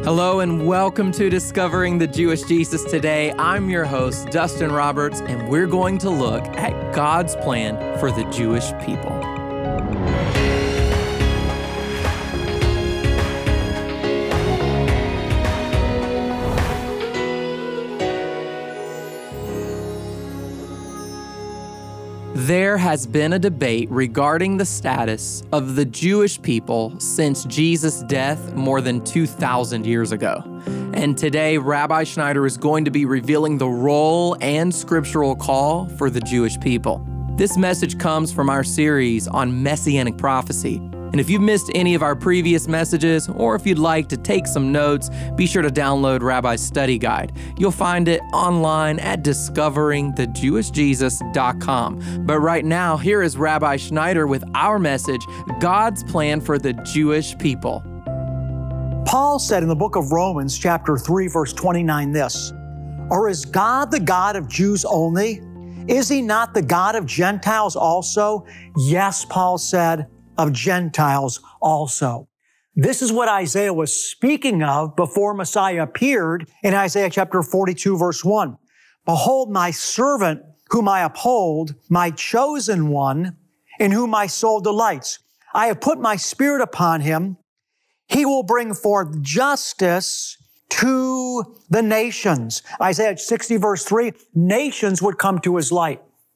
Hello and welcome to Discovering the Jewish Jesus Today. I'm your host, Dustin Roberts, and we're going to look at God's plan for the Jewish people. There has been a debate regarding the status of the Jewish people since Jesus' death more than 2,000 years ago. And today, Rabbi Schneider is going to be revealing the role and scriptural call for the Jewish people. This message comes from our series on Messianic prophecy. And if you've missed any of our previous messages, or if you'd like to take some notes, be sure to download Rabbi's study guide. You'll find it online at discoveringthejewishjesus.com. But right now, here is Rabbi Schneider with our message, God's plan for the Jewish people. Paul said in the book of Romans, chapter 3, verse 29 this, "Or is God the God of Jews only? Is he not the God of Gentiles also? Yes," Paul said, "of Gentiles also." This is what Isaiah was speaking of before Messiah appeared in Isaiah chapter 42, verse 1. "Behold, my servant whom I uphold, my chosen one, in whom my soul delights. I have put my spirit upon him. He will bring forth justice to the nations." Isaiah 60, verse 3, nations would come to his light.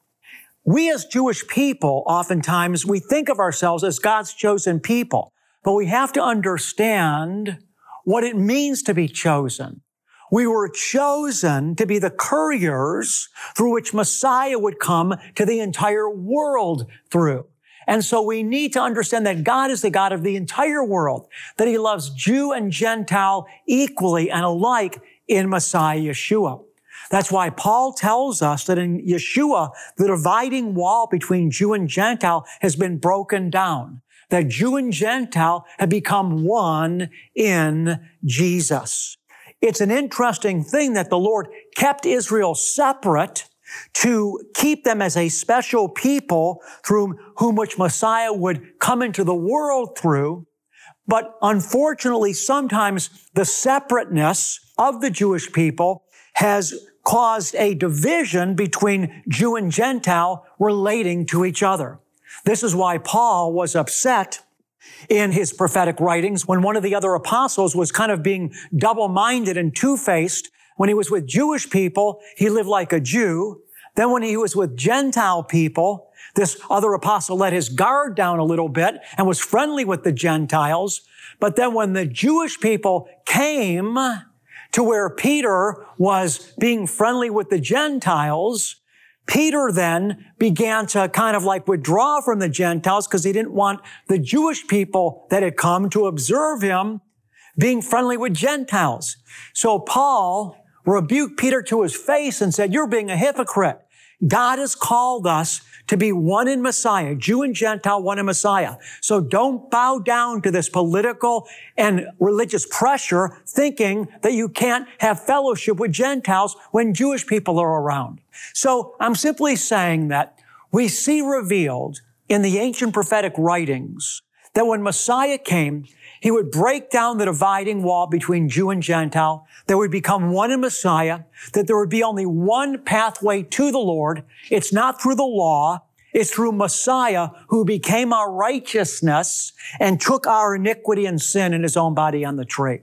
We as Jewish people, oftentimes, we think of ourselves as God's chosen people, but we have to understand what it means to be chosen. We were chosen to be the couriers through which Messiah would come to the entire world through. And so we need to understand that God is the God of the entire world, that he loves Jew and Gentile equally and alike in Messiah Yeshua. That's why Paul tells us that in Yeshua, the dividing wall between Jew and Gentile has been broken down, that Jew and Gentile have become one in Jesus. It's an interesting thing that the Lord kept Israel separate to keep them as a special people through whom which Messiah would come into the world through. But unfortunately, sometimes the separateness of the Jewish people has caused a division between Jew and Gentile relating to each other. This is why Paul was upset in his prophetic writings when one of the other apostles was kind of being double-minded and two-faced. When he was with Jewish people, he lived like a Jew. Then when he was with Gentile people, this other apostle let his guard down a little bit and was friendly with the Gentiles. But then when the Jewish people came to where Peter was being friendly with the Gentiles, Peter then began to kind of like withdraw from the Gentiles because he didn't want the Jewish people that had come to observe him being friendly with Gentiles. So Paul rebuked Peter to his face and said, "You're being a hypocrite. God has called us to be one in Messiah, Jew and Gentile, one in Messiah. So don't bow down to this political and religious pressure thinking that you can't have fellowship with Gentiles when Jewish people are around." So I'm simply saying that we see revealed in the ancient prophetic writings that when Messiah came, he would break down the dividing wall between Jew and Gentile. There would become one in Messiah, that there would be only one pathway to the Lord. It's not through the law. It's through Messiah, who became our righteousness and took our iniquity and sin in his own body on the tree.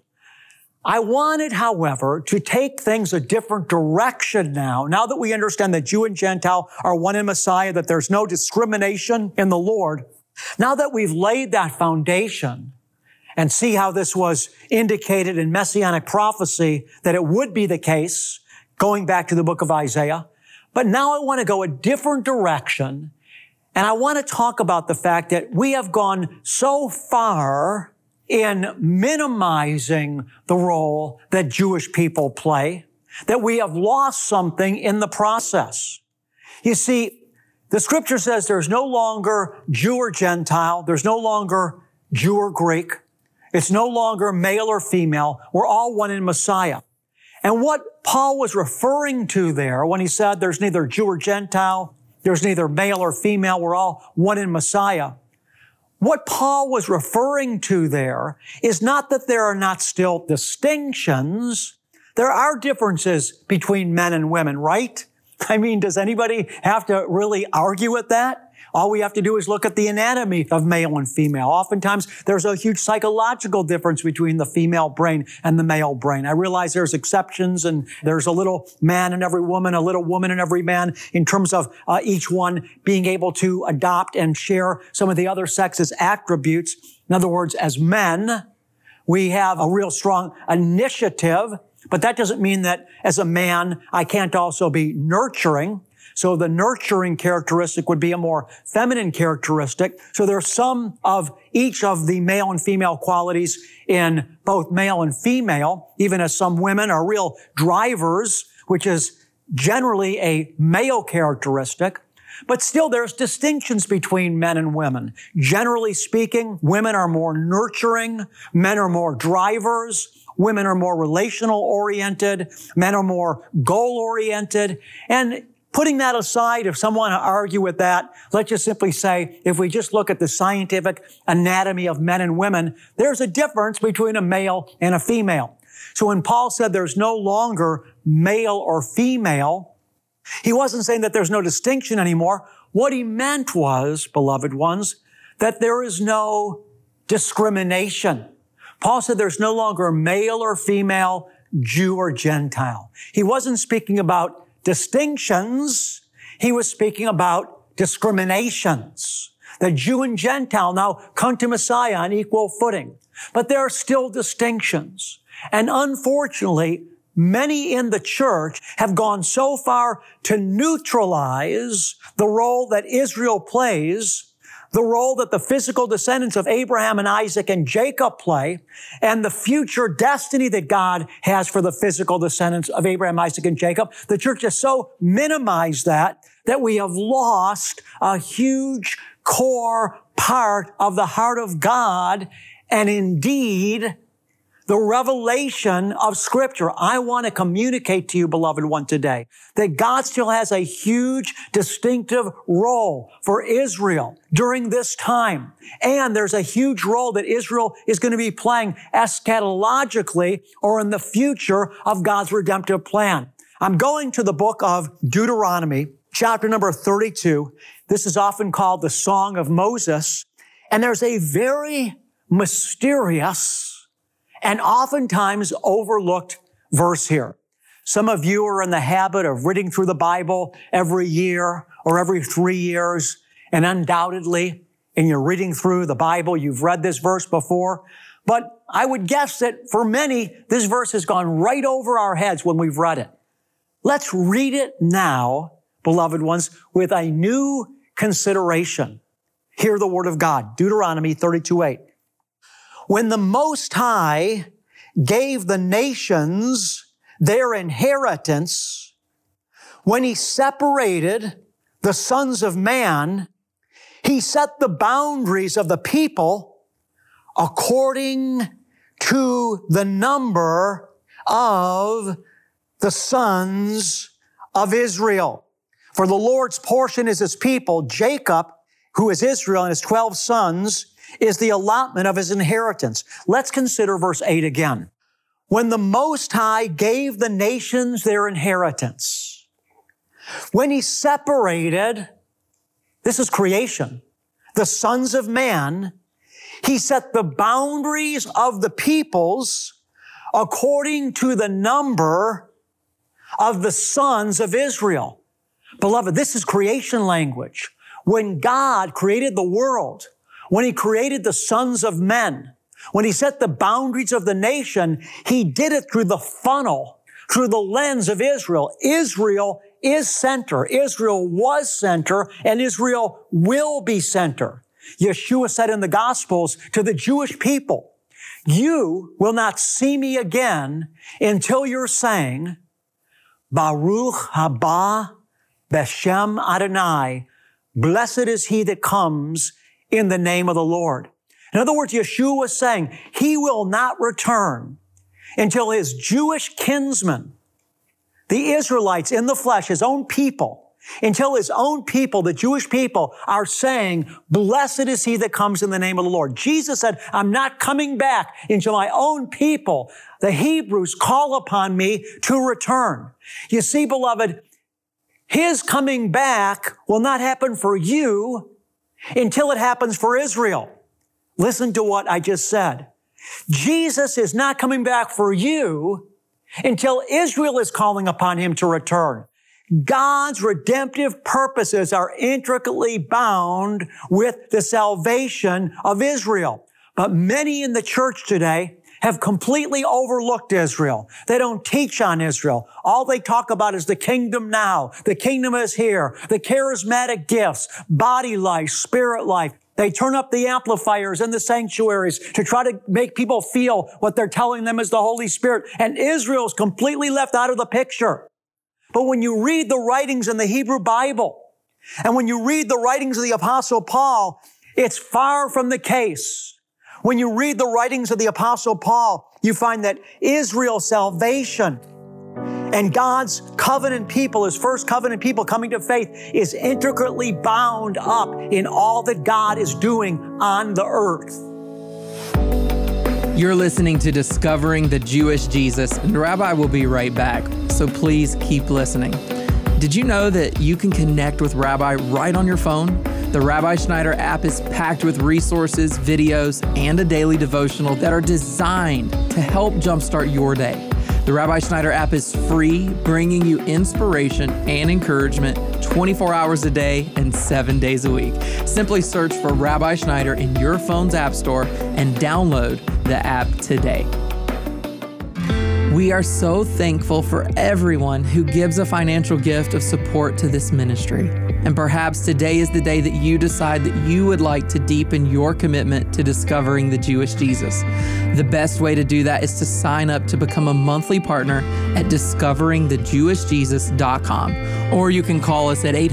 I wanted, however, to take things a different direction now that we understand that Jew and Gentile are one in Messiah, that there's no discrimination in the Lord. Now that we've laid that foundation, and see how this was indicated in Messianic prophecy, that it would be the case, going back to the book of Isaiah. But now I want to go a different direction, and I want to talk about the fact that we have gone so far in minimizing the role that Jewish people play, that we have lost something in the process. You see, the scripture says there's no longer Jew or Gentile, there's no longer Jew or Greek, it's no longer male or female. We're all one in Messiah. And what Paul was referring to there when he said there's neither Jew or Gentile, there's neither male or female, we're all one in Messiah, What Paul was referring to there is not that there are not still distinctions. There are differences between men and women, right? I mean, does anybody have to really argue with that? All we have to do is look at the anatomy of male and female. Oftentimes, there's a huge psychological difference between the female brain and the male brain. I realize there's exceptions, and there's a little man in every woman, a little woman in every man, in terms of each one being able to adopt and share some of the other sex's attributes. In other words, as men, we have a real strong initiative, but that doesn't mean that as a man, I can't also be nurturing. So the nurturing characteristic would be a more feminine characteristic. So there's some of each of the male and female qualities in both male and female, even as some women are real drivers, which is generally a male characteristic. But still, there's distinctions between men and women. Generally speaking, women are more nurturing, men are more drivers, women are more relational oriented, men are more goal oriented, and putting that aside, if someone want to argue with that, let's just simply say, if we just look at the scientific anatomy of men and women, there's a difference between a male and a female. So when Paul said there's no longer male or female, he wasn't saying that there's no distinction anymore. What he meant was, beloved ones, that there is no discrimination. Paul said there's no longer male or female, Jew or Gentile. He wasn't speaking about distinctions. He was speaking about discriminations. The Jew and Gentile now come to Messiah on equal footing. But there are still distinctions. And unfortunately, many in the church have gone so far to neutralize the role that Israel plays, the role that the physical descendants of Abraham and Isaac and Jacob play, and the future destiny that God has for the physical descendants of Abraham, Isaac, and Jacob. The church has so minimized that we have lost a huge core part of the heart of God, and indeed, the revelation of Scripture. I want to communicate to you, beloved one, today, that God still has a huge distinctive role for Israel during this time. And there's a huge role that Israel is going to be playing eschatologically, or in the future of God's redemptive plan. I'm going to the book of Deuteronomy, chapter number 32. This is often called the Song of Moses. And there's a very mysterious and oftentimes overlooked verse here. Some of you are in the habit of reading through the Bible every year or every 3 years, and undoubtedly, in your reading through the Bible, you've read this verse before. But I would guess that for many, this verse has gone right over our heads when we've read it. Let's read it now, beloved ones, with a new consideration. Hear the word of God, Deuteronomy 32:8. When the Most High gave the nations their inheritance, when He separated the sons of man, He set the boundaries of the people according to the number of the sons of Israel. For the Lord's portion is His people, Jacob, who is Israel, and his 12 sons, is the allotment of His inheritance. Let's consider verse 8 again. When the Most High gave the nations their inheritance, when He separated, this is creation, the sons of man, He set the boundaries of the peoples according to the number of the sons of Israel. Beloved, this is creation language. When God created the world, when He created the sons of men, when He set the boundaries of the nation, He did it through the funnel, through the lens of Israel. Israel is center. Israel was center, and Israel will be center. Yeshua said in the Gospels to the Jewish people, you will not see me again until you're saying, Baruch haba b'shem Adonai, blessed is He that comes in the name of the Lord. In other words, Yeshua was saying He will not return until His Jewish kinsmen, the Israelites in the flesh, His own people, until his own people, the Jewish people, are saying, blessed is he that comes in the name of the Lord. Jesus said, I'm not coming back until my own people, the Hebrews, call upon me to return. You see, beloved, his coming back will not happen for you until it happens for Israel. Listen to what I just said. Jesus is not coming back for you until Israel is calling upon him to return. God's redemptive purposes are intricately bound with the salvation of Israel. But many in the church today have completely overlooked Israel. They don't teach on Israel. All they talk about is the kingdom now. The kingdom is here. The charismatic gifts, body life, spirit life. They turn up the amplifiers in the sanctuaries to try to make people feel what they're telling them is the Holy Spirit. And Israel is completely left out of the picture. But when you read the writings in the Hebrew Bible, and when you read the writings of the Apostle Paul, it's far from the case. When you read the writings of the Apostle Paul, you find that Israel's salvation and God's covenant people, his first covenant people coming to faith, is intricately bound up in all that God is doing on the earth. You're listening to Discovering the Jewish Jesus, and Rabbi will be right back, so please keep listening. Did you know that you can connect with Rabbi right on your phone? The Rabbi Schneider app is packed with resources, videos, and a daily devotional that are designed to help jumpstart your day. The Rabbi Schneider app is free, bringing you inspiration and encouragement 24 hours a day and 7 days a week. Simply search for Rabbi Schneider in your phone's app store and download the app today. We are so thankful for everyone who gives a financial gift of support to this ministry. And perhaps today is the day that you decide that you would like to deepen your commitment to discovering the Jewish Jesus. The best way to do that is to sign up to become a monthly partner at discoveringthejewishjesus.com, or you can call us at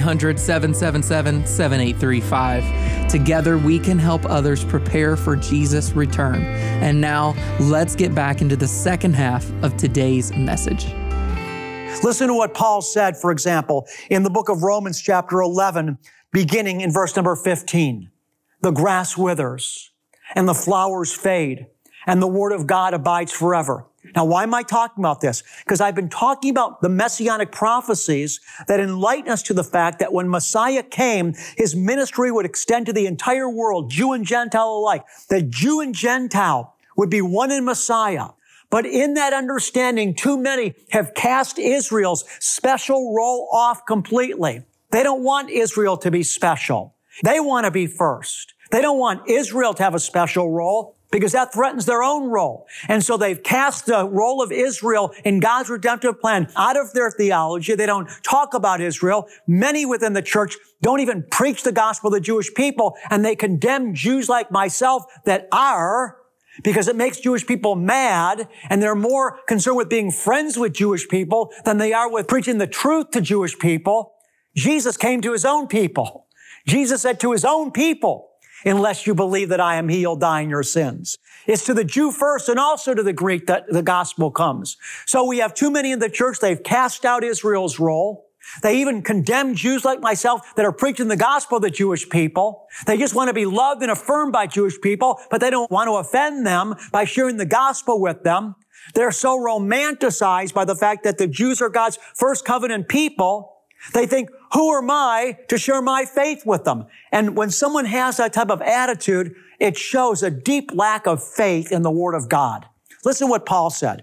800-777-7835. Together, we can help others prepare for Jesus' return. And now, let's get back into the second half of today's message. Listen to what Paul said, for example, in the book of Romans chapter 11, beginning in verse number 15. The grass withers and the flowers fade and the word of God abides forever. Now, why am I talking about this? Because I've been talking about the messianic prophecies that enlighten us to the fact that when Messiah came, his ministry would extend to the entire world, Jew and Gentile alike. That Jew and Gentile would be one in Messiah. But in that understanding, too many have cast Israel's special role off completely. They don't want Israel to be special. They want to be first. They don't want Israel to have a special role because that threatens their own role. And so they've cast the role of Israel in God's redemptive plan out of their theology. They don't talk about Israel. Many within the church don't even preach the gospel to the Jewish people, and they condemn Jews like myself that are, because it makes Jewish people mad, and they're more concerned with being friends with Jewish people than they are with preaching the truth to Jewish people. Jesus came to his own people. Jesus said to his own people, unless you believe that I am he, you'll die in your sins. It's to the Jew first and also to the Greek that the gospel comes. So we have too many in the church. They've cast out Israel's role. They even condemn Jews like myself that are preaching the gospel to the Jewish people. They just want to be loved and affirmed by Jewish people, but they don't want to offend them by sharing the gospel with them. They're so romanticized by the fact that the Jews are God's first covenant people. They think, who am I to share my faith with them? And when someone has that type of attitude, it shows a deep lack of faith in the Word of God. Listen to what Paul said.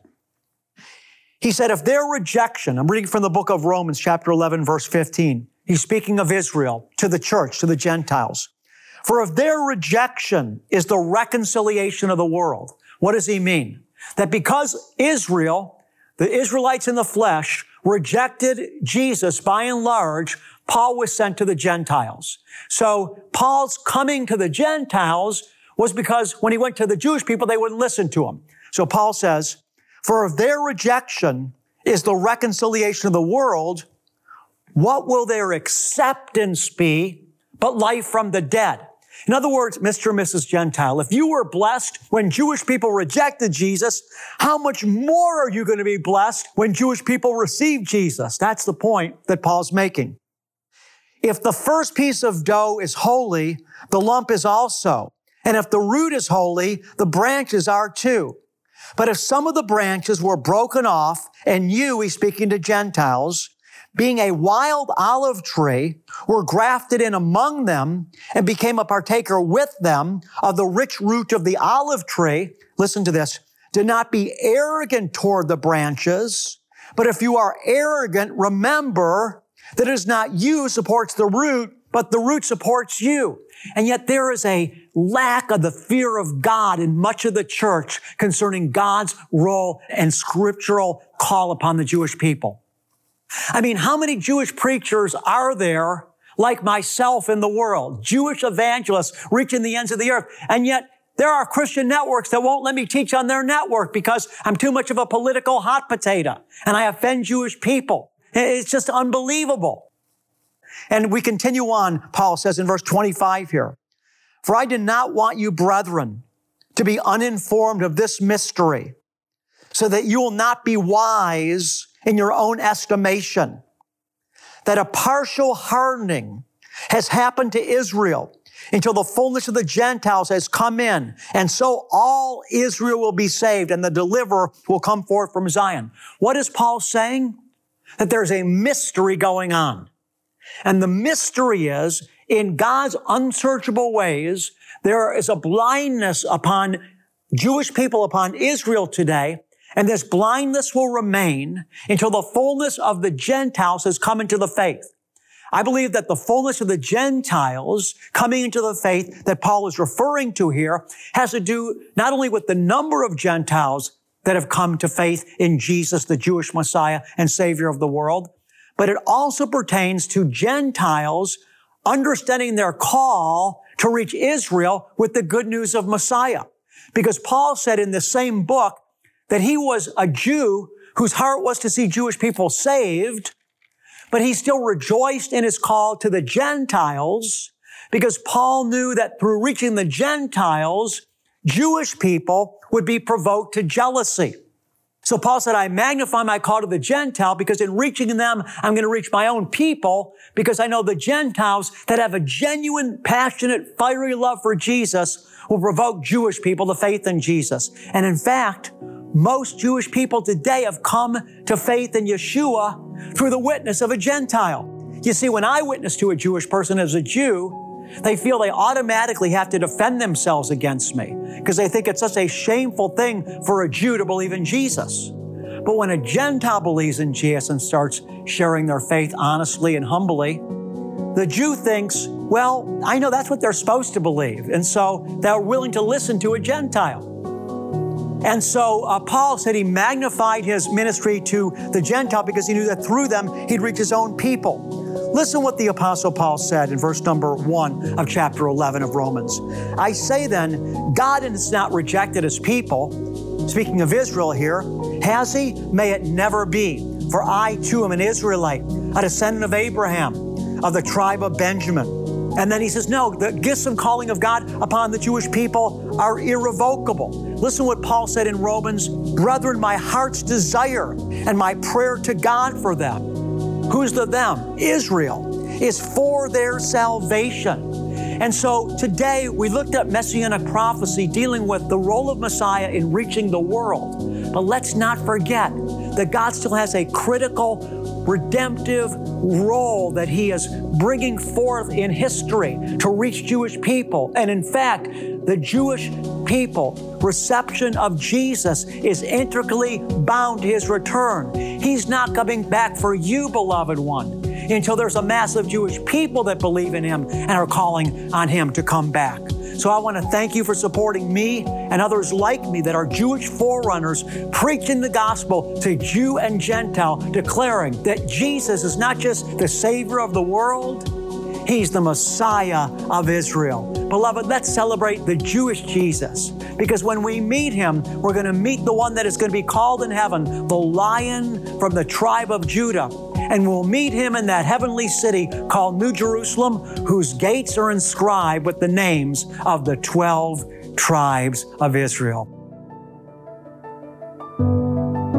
He said, if their rejection, I'm reading from the book of Romans, chapter 11, verse 15. He's speaking of Israel, to the church, to the Gentiles. For if their rejection is the reconciliation of the world, what does he mean? That because Israel, the Israelites in the flesh, rejected Jesus by and large, Paul was sent to the Gentiles. So Paul's coming to the Gentiles was because when he went to the Jewish people, they wouldn't listen to him. So Paul says, for if their rejection is the reconciliation of the world, what will their acceptance be but life from the dead? In other words, Mr. and Mrs. Gentile, if you were blessed when Jewish people rejected Jesus, how much more are you going to be blessed when Jewish people receive Jesus? That's the point that Paul's making. If the first piece of dough is holy, the lump is also. And if the root is holy, the branches are too. But if some of the branches were broken off, and you," he's speaking to Gentiles, "being a wild olive tree, were grafted in among them and became a partaker with them of the rich root of the olive tree," listen to this, "do not be arrogant toward the branches, but if you are arrogant, remember that it is not you who supports the root, but the root supports you." And yet there is a lack of the fear of God in much of the church concerning God's role and scriptural call upon the Jewish people. I mean, how many Jewish preachers are there like myself in the world? Jewish evangelists reaching the ends of the earth. And yet there are Christian networks that won't let me teach on their network because I'm too much of a political hot potato and I offend Jewish people. It's just unbelievable. And we continue on, Paul says in verse 25 here, "For I did not want you, brethren, to be uninformed of this mystery, so that you will not be wise in your own estimation, that a partial hardening has happened to Israel until the fullness of the Gentiles has come in, and so all Israel will be saved, and the deliverer will come forth from Zion." What is Paul saying? That there's a mystery going on. And the mystery is, in God's unsearchable ways, there is a blindness upon Jewish people, upon Israel today, and this blindness will remain until the fullness of the Gentiles has come into the faith. I believe that the fullness of the Gentiles coming into the faith that Paul is referring to here has to do not only with the number of Gentiles that have come to faith in Jesus, the Jewish Messiah and Savior of the world, but it also pertains to Gentiles understanding their call to reach Israel with the good news of Messiah. Because Paul said in the same book that he was a Jew whose heart was to see Jewish people saved, but he still rejoiced in his call to the Gentiles because Paul knew that through reaching the Gentiles, Jewish people would be provoked to jealousy. So Paul said, I magnify my call to the Gentile because in reaching them, I'm going to reach my own people because I know the Gentiles that have a genuine, passionate, fiery love for Jesus will provoke Jewish people to faith in Jesus. And in fact, most Jewish people today have come to faith in Yeshua through the witness of a Gentile. You see, when I witness to a Jewish person as a Jew, they feel they automatically have to defend themselves against me because they think it's such a shameful thing for a Jew to believe in Jesus. But when a Gentile believes in Jesus and starts sharing their faith honestly and humbly, the Jew thinks, well, I know that's what they're supposed to believe. And so they're willing to listen to a Gentile. And so Paul said he magnified his ministry to the Gentile because he knew that through them he'd reach his own people. Listen what the Apostle Paul said in verse number 1 of chapter 11 of Romans. I say then, God has not rejected his people. Speaking of Israel here, has he? May it never be. For I too am an Israelite, a descendant of Abraham, of the tribe of Benjamin. And then he says, no, the gifts and calling of God upon the Jewish people are irrevocable. Listen what Paul said in Romans, brethren, my heart's desire and my prayer to God for them. Who's the them? Israel is for their salvation. And so today we looked at Messianic prophecy dealing with the role of Messiah in reaching the world. But let's not forget that God still has a critical redemptive role that he is bringing forth in history to reach Jewish people. And in fact, the Jewish people reception of Jesus is intricately bound to his return. He's not coming back for you, beloved one, until there's a mass of Jewish people that believe in him and are calling on him to come back. So I want to thank you for supporting me and others like me that are Jewish forerunners preaching the gospel to Jew and Gentile, declaring that Jesus is not just the Savior of the world, he's the Messiah of Israel. Beloved, let's celebrate the Jewish Jesus, because when we meet him, we're going to meet the one that is going to be called in heaven, the Lion from the tribe of Judah. And we'll meet him in that heavenly city called New Jerusalem, whose gates are inscribed with the names of the 12 tribes of Israel.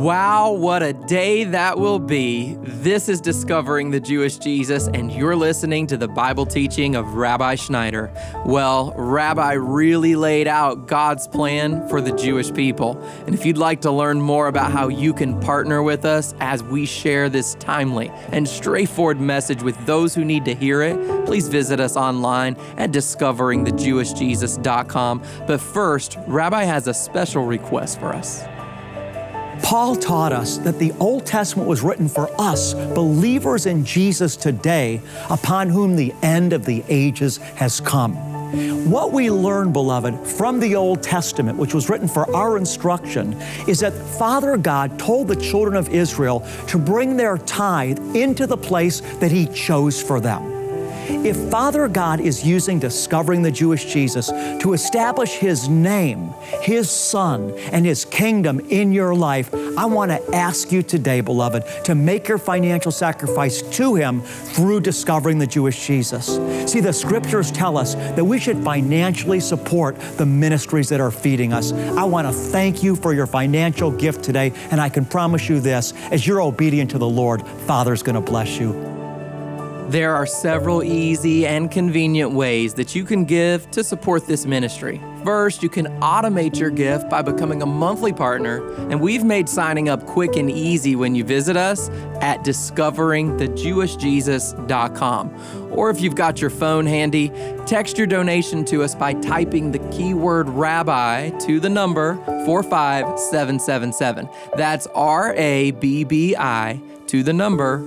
Wow, what a day that will be. This is Discovering the Jewish Jesus, and you're listening to the Bible teaching of Rabbi Schneider. Well, Rabbi really laid out God's plan for the Jewish people. And if you'd like to learn more about how you can partner with us as we share this timely and straightforward message with those who need to hear it, please visit us online at discoveringthejewishjesus.com. But first, Rabbi has a special request for us. Paul taught us that the Old Testament was written for us, believers in Jesus today, upon whom the end of the ages has come. What we learn, beloved, from the Old Testament, which was written for our instruction, is that Father God told the children of Israel to bring their tithe into the place that He chose for them. If Father God is using Discovering the Jewish Jesus to establish His name, His Son, and His kingdom in your life, I want to ask you today, beloved, to make your financial sacrifice to Him through Discovering the Jewish Jesus. See, the Scriptures tell us that we should financially support the ministries that are feeding us. I want to thank you for your financial gift today, and I can promise you this, as you're obedient to the Lord, Father's going to bless you. There are several easy and convenient ways that you can give to support this ministry. First, you can automate your gift by becoming a monthly partner, and we've made signing up quick and easy when you visit us at discoveringthejewishjesus.com. Or if you've got your phone handy, text your donation to us by typing the keyword Rabbi to the number 45777. That's RABBI to the number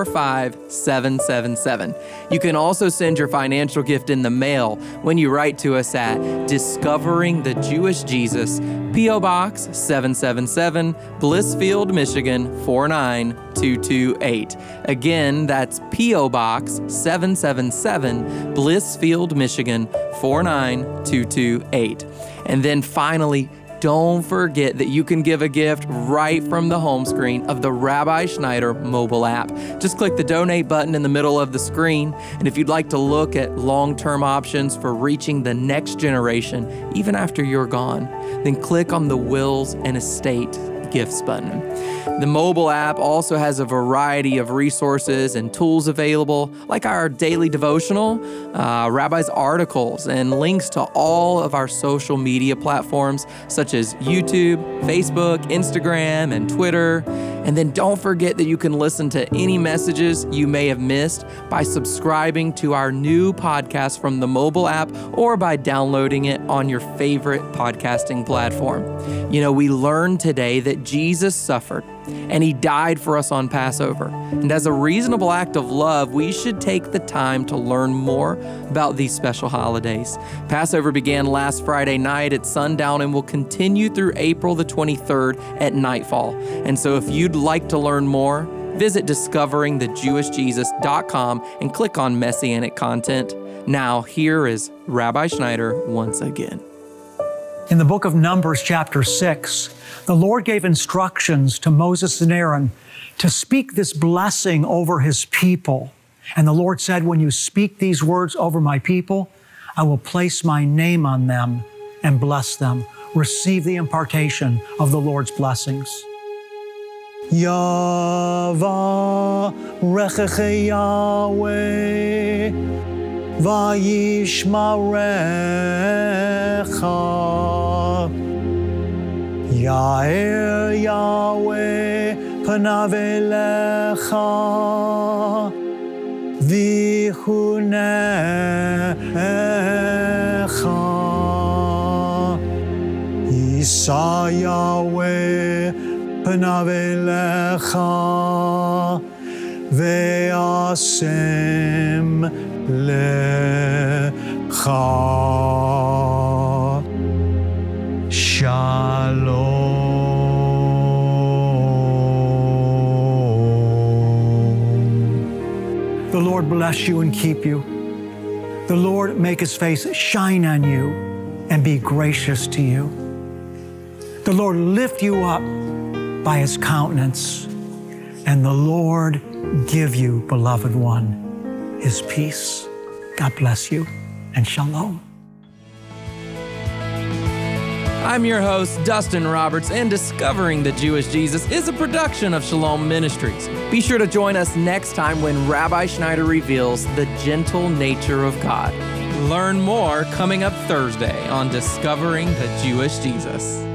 45777. You can also send your financial gift in the mail when you write to us at Discovering the Jewish Jesus, P.O. Box 777, Blissfield, Michigan 49228. Again, that's P.O. Box 777, Blissfield, Michigan 49228. And then finally, don't forget that you can give a gift right from the home screen of the Rabbi Schneider mobile app. Just click the donate button in the middle of the screen, and if you'd like to look at long-term options for reaching the next generation, even after you're gone, then click on the Wills and Estate Gifts button. The mobile app also has a variety of resources and tools available, like our daily devotional, Rabbi's articles, and links to all of our social media platforms, such as YouTube, Facebook, Instagram, and Twitter. And then don't forget that you can listen to any messages you may have missed by subscribing to our new podcast from the mobile app or by downloading it on your favorite podcasting platform. You know, we learned today that Jesus suffered and He died for us on Passover. And as a reasonable act of love, we should take the time to learn more about these special holidays. Passover began last Friday night at sundown and will continue through April the 23rd at nightfall. And so if you'd like to learn more, visit discoveringthejewishjesus.com and click on Messianic content. Now, here is Rabbi Schneider once again. In the book of Numbers, chapter 6, the Lord gave instructions to Moses and Aaron to speak this blessing over His people. And the Lord said, when you speak these words over my people, I will place my name on them and bless them. Receive the impartation of the Lord's blessings. Yavarechecha Yahweh vayishmarecha. Ya'er Yahweh panav elecha vichunecha. Yisa Yahweh panav elecha ve'asem lecha. Shalom. The Lord bless you and keep you. The Lord make His face shine on you and be gracious to you. The Lord lift you up by His countenance, and the Lord give you, beloved one, His peace. God bless you, and shalom. I'm your host, Dustin Roberts, and Discovering the Jewish Jesus is a production of Shalom Ministries. Be sure to join us next time when Rabbi Schneider reveals the gentle nature of God. Learn more coming up Thursday on Discovering the Jewish Jesus.